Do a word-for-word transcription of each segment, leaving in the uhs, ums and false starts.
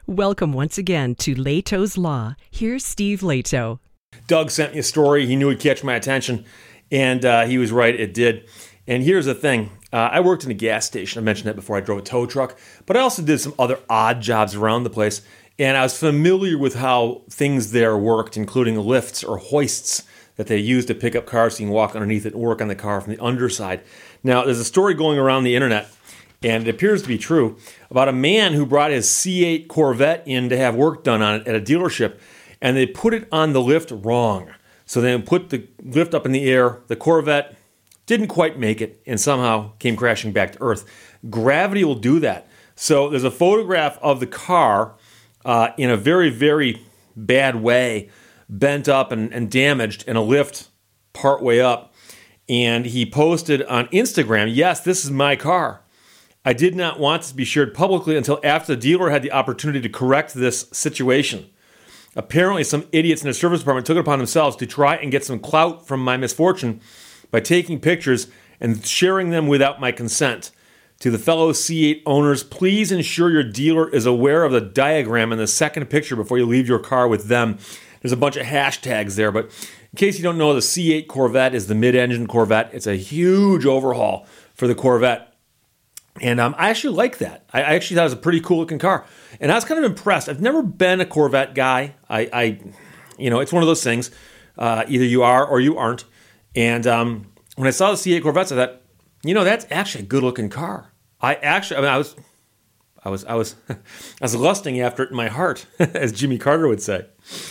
Welcome once again to Leto's Law. Here's Steve Leto. Doug sent me a story. He knew it'd catch my attention, and uh, he was right, it did. And here's the thing. Uh, I worked in a gas station. I mentioned that before. I drove a tow truck, but I also did some other odd jobs around the place, and I was familiar with how things there worked, including lifts or hoists that they use to pick up cars so you can walk underneath it and work on the car from the underside. Now, there's a story going around the internet, and it appears to be true, about a man who brought his C eight Corvette in to have work done on it at a dealership, and they put it on the lift wrong. So they put the lift up in the air. The Corvette didn't quite make it and somehow came crashing back to earth. Gravity will do that. So there's a photograph of the car uh, in a very, very bad way, bent up and, and damaged in a lift partway up. And he posted on Instagram, "Yes, this is my car. I did not want this to be shared publicly until after the dealer had the opportunity to correct this situation. Apparently, some idiots in the service department took it upon themselves to try and get some clout from my misfortune by taking pictures and sharing them without my consent. To the fellow C eight owners, please ensure your dealer is aware of the diagram in the second picture before you leave your car with them." There's a bunch of hashtags there, but in case you don't know, the C eight Corvette is the mid-engine Corvette. It's a huge overhaul for the Corvette. And um, I actually like that. I, I actually thought it was a pretty cool-looking car. And I was kind of impressed. I've never been a Corvette guy. I, I you know, it's one of those things. Uh, either you are or you aren't. And um, when I saw the C eight Corvettes, I thought, you know, that's actually a good-looking car. I actually, I mean, I was, I was, I was, I was lusting after it in my heart, as Jimmy Carter would say.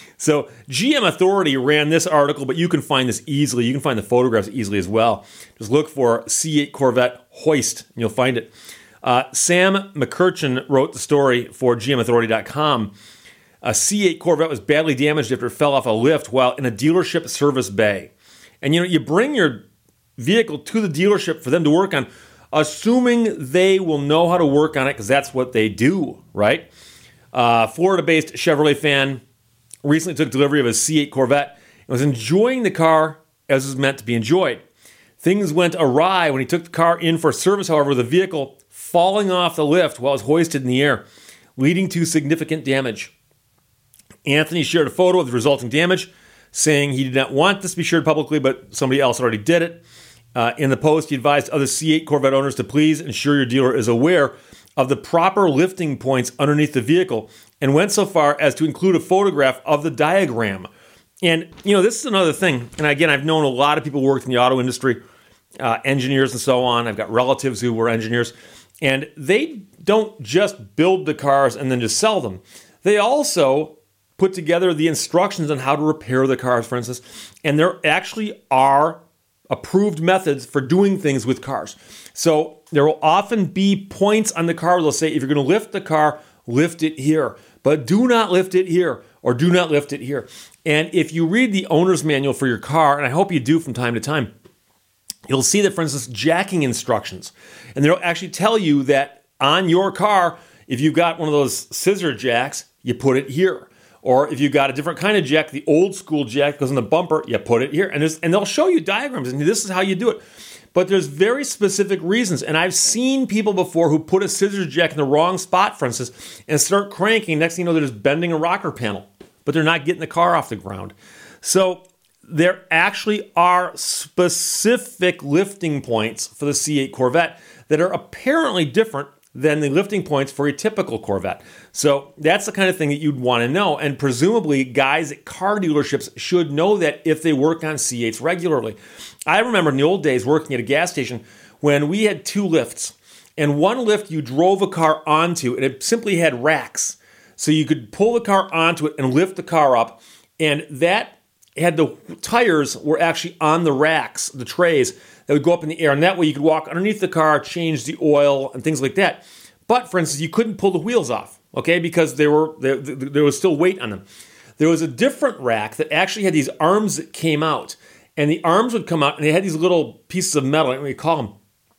So G M Authority ran this article, but you can find this easily. You can find the photographs easily as well. Just look for C eight Corvette hoist, and you'll find it. Uh, Sam McCurchin wrote the story for G M Authority dot com. A C eight Corvette was badly damaged after it fell off a lift while in a dealership service bay. And you know, you bring your vehicle to the dealership for them to work on, assuming they will know how to work on it, because that's what they do, right? Uh, Florida-based Chevrolet fan recently took delivery of a C eight Corvette and was enjoying the car as it was meant to be enjoyed. Things went awry when he took the car in for service, however, with the vehicle falling off the lift while it was hoisted in the air, leading to significant damage. Anthony shared a photo of the resulting damage, saying he did not want this to be shared publicly, but somebody else already did it. Uh, in the post, he advised other C eight Corvette owners to please ensure your dealer is aware of the proper lifting points underneath the vehicle, and went so far as to include a photograph of the diagram. And, you know, this is another thing. And again, I've known a lot of people who worked in the auto industry, uh, engineers and so on. I've got relatives who were engineers. And they don't just build the cars and then just sell them. They also put together the instructions on how to repair the cars, for instance. And there actually are approved methods for doing things with cars. So there will often be points on the car where they'll say, if you're going to lift the car, lift it here, but do not lift it here, or do not lift it here. And if you read the owner's manual for your car, and I hope you do from time to time, you'll see that, for instance, jacking instructions. And they'll actually tell you that on your car, if you've got one of those scissor jacks, you put it here. Or if you've got a different kind of jack, the old school jack goes in the bumper, you put it here. And, there's, and they'll show you diagrams, and this is how you do it. But there's very specific reasons. And I've seen people before who put a scissors jack in the wrong spot, for instance, and start cranking. Next thing you know, they're just bending a rocker panel, but they're not getting the car off the ground. So there actually are specific lifting points for the C eight Corvette that are apparently different than the lifting points for a typical Corvette. So that's the kind of thing that you'd want to know. And presumably, guys at car dealerships should know that if they work on C eights regularly. I remember in the old days working at a gas station when we had two lifts. And one lift you drove a car onto, and it simply had racks. So you could pull the car onto it and lift the car up. And that had the tires were actually on the racks, the trays that would go up in the air. And that way you could walk underneath the car, change the oil and things like that. But for instance, you couldn't pull the wheels off, okay, because they were there, there was still weight on them. There was a different rack that actually had these arms that came out. And the arms would come out, and they had these little pieces of metal, I don't know what you call them.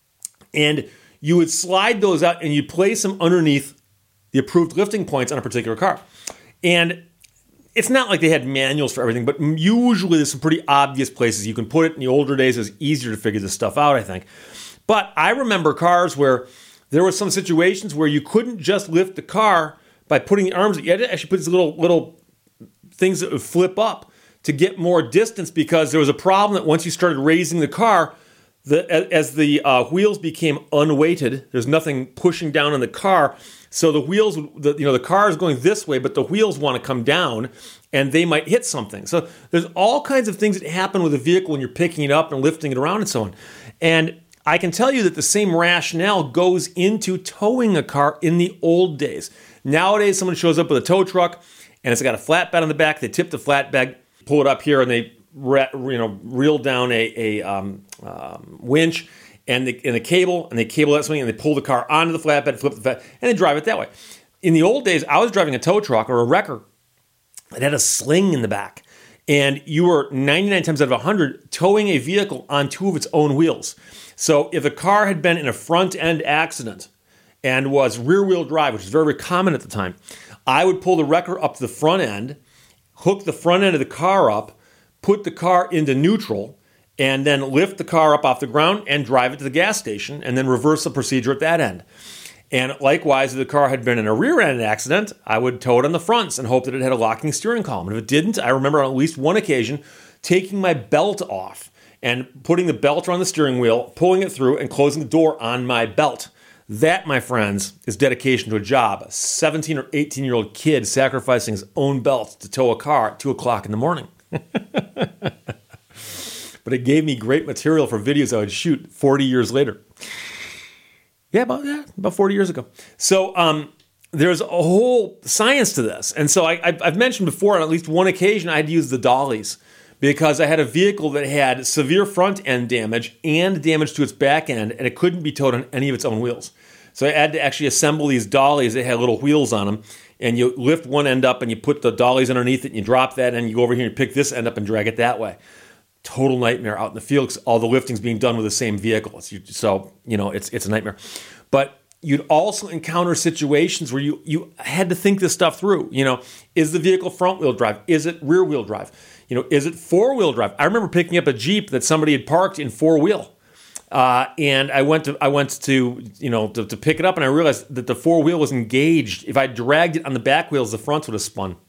And you would slide those out, and you'd place them underneath the approved lifting points on a particular car. And it's not like they had manuals for everything, but usually there's some pretty obvious places you can put it. In the older days, it was easier to figure this stuff out, I think. But I remember cars where there were some situations where you couldn't just lift the car by putting the arms, you had to actually put these little, little things that would flip up to get more distance, because there was a problem that once you started raising the car, the, as the uh, wheels became unweighted, there's nothing pushing down on the car. So the wheels, the, you know, the car is going this way, but the wheels want to come down and they might hit something. So there's all kinds of things that happen with a vehicle when you're picking it up and lifting it around and so on. And I can tell you that the same rationale goes into towing a car in the old days. Nowadays, someone shows up with a tow truck and it's got a flatbed on the back. They tip the flatbed, pull it up here, and they re, you know reel down a, a um, um, winch and the, and a cable, and they cable that something, and they pull the car onto the flatbed, flip the flatbed, and they drive it that way. In the old days, I was driving a tow truck or a wrecker that had a sling in the back, and you were ninety-nine times out of one hundred towing a vehicle on two of its own wheels. So if a car had been in a front-end accident and was rear-wheel drive, which was very, very common at the time, I would pull the wrecker up to the front end, hook the front end of the car up, put the car into neutral, and then lift the car up off the ground and drive it to the gas station, and then reverse the procedure at that end. And likewise, if the car had been in a rear-end accident, I would tow it on the fronts and hope that it had a locking steering column. And if it didn't, I remember on at least one occasion taking my belt off and putting the belt around the steering wheel, pulling it through, and closing the door on my belt. That, my friends, is dedication to a job. A seventeen or eighteen-year-old kid sacrificing his own belt to tow a car at two o'clock in the morning. But it gave me great material for videos I would shoot forty years later. Yeah, about yeah, about forty years ago. So um, there's a whole science to this. And so I, I've mentioned before, on at least one occasion, I'd use the dollies because I had a vehicle that had severe front end damage and damage to its back end, and it couldn't be towed on any of its own wheels. So I had to actually assemble these dollies that had little wheels on them, and you lift one end up and you put the dollies underneath it and you drop that, and you go over here and pick this end up and drag it that way. Total nightmare out in the field because all the lifting's being done with the same vehicle. So, you know, it's it's a nightmare. But you'd also encounter situations where you, you had to think this stuff through. You know, is the vehicle front-wheel drive? Is it rear-wheel drive? You know, is it four-wheel drive? I remember picking up a Jeep that somebody had parked in four-wheel. Uh, and I went to I went to you know to, to pick it up, and I realized that the four wheel was engaged. If I dragged it on the back wheels, the fronts would have spun.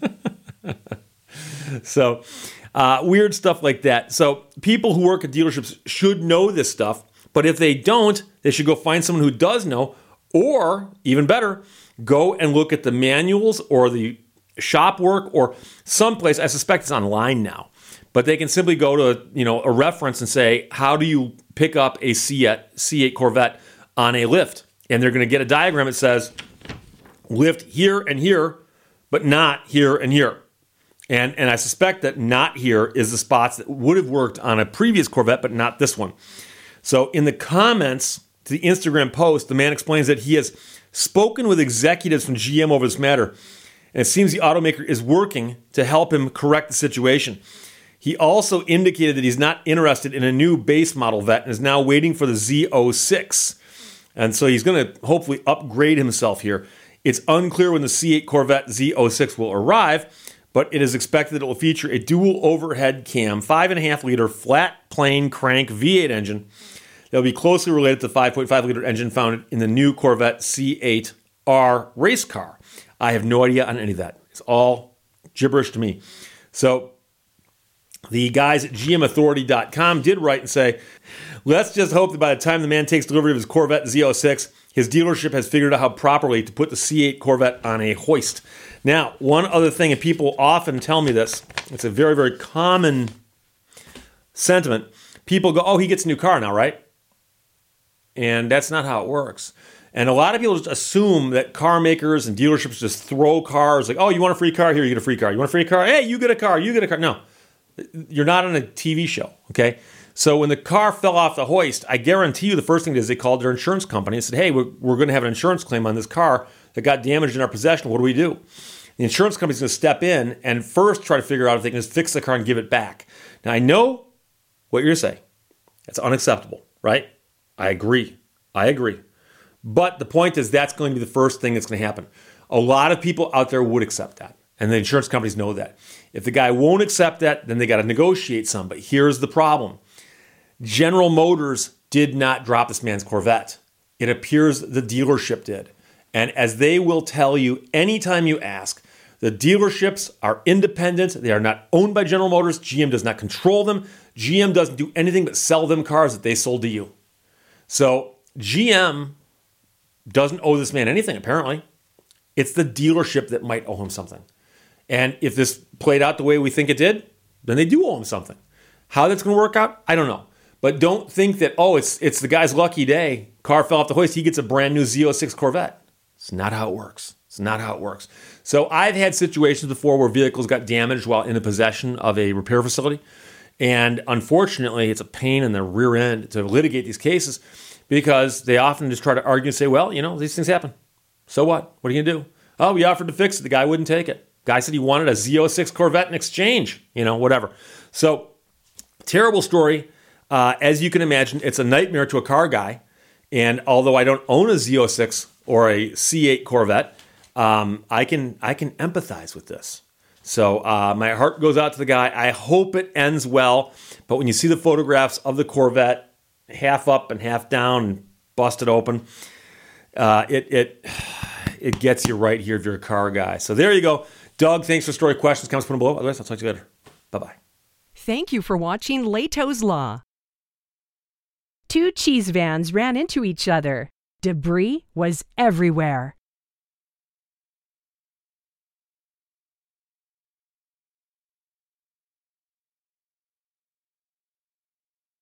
So uh, weird stuff like that. So people who work at dealerships should know this stuff, but if they don't, they should go find someone who does know, or even better, go and look at the manuals or the shop work or someplace. I suspect it's online now. But they can simply go to, you know, a reference and say, how do you pick up a C eight Corvette on a lift? And they're going to get a diagram that says, lift here and here, but not here and here. And, and I suspect that not here is the spots that would have worked on a previous Corvette, but not this one. So in the comments to the Instagram post, the man explains that he has spoken with executives from G M over this matter, and it seems the automaker is working to help him correct the situation. He also indicated that he's not interested in a new base model Vette and is now waiting for the Z oh six. And so he's going to hopefully upgrade himself here. It's unclear when the C eight Corvette Z oh six will arrive, but it is expected that it will feature a dual overhead cam, five point five liter flat plane crank V eight engine that will be closely related to the five point five liter engine found in the new Corvette C eight R race car. I have no idea on any of that. It's all gibberish to me. So the guys at G M Authority dot com did write and say, let's just hope that by the time the man takes delivery of his Corvette Z oh six, his dealership has figured out how properly to put the C eight Corvette on a hoist. Now, one other thing, and people often tell me this, it's a very, very common sentiment. People go, oh, he gets a new car now, right? And that's not how it works. And a lot of people just assume that car makers and dealerships just throw cars like, oh, you want a free car? Here, you get a free car. You want a free car? Hey, you get a car. You get a car. No. You're not on a T V show, okay? So when the car fell off the hoist, I guarantee you the first thing is they called their insurance company and said, hey, we're, we're going to have an insurance claim on this car that got damaged in our possession. What do we do? The insurance company's going to step in and first try to figure out if they can just fix the car and give it back. Now, I know what you're going to say. It's unacceptable, right? I agree. I agree. But the point is that's going to be the first thing that's going to happen. A lot of people out there would accept that. And the insurance companies know that. If the guy won't accept that, then they got to negotiate some. But here's the problem. General Motors did not drop this man's Corvette. It appears the dealership did. And as they will tell you anytime you ask, the dealerships are independent. They are not owned by General Motors. G M does not control them. G M doesn't do anything but sell them cars that they sold to you. So G M doesn't owe this man anything, apparently. It's the dealership that might owe him something. And if this played out the way we think it did, then they do owe him something. How that's going to work out, I don't know. But don't think that, oh, it's it's the guy's lucky day. Car fell off the hoist. He gets a brand new Z oh six Corvette. It's not how it works. It's not how it works. So I've had situations before where vehicles got damaged while in the possession of a repair facility. And unfortunately, it's a pain in the rear end to litigate these cases because they often just try to argue and say, well, you know, these things happen. So what? What are you going to do? Oh, we offered to fix it. The guy wouldn't take it. Guy said he wanted a Z oh six Corvette in exchange. You know, whatever. So terrible story. Uh, as you can imagine, it's a nightmare to a car guy. And although I don't own a Z oh six or a C eight Corvette, um, I can I can empathize with this. So uh, my heart goes out to the guy. I hope it ends well. But when you see the photographs of the Corvette, half up and half down, and busted open, uh, it it it gets you right here if you're a car guy. So there you go. Doug, thanks for story questions. Comments, put them below. Otherwise, I'll talk to you later. Bye-bye. Thank you for watching Leto's Law. Two cheese vans ran into each other. Debris was everywhere.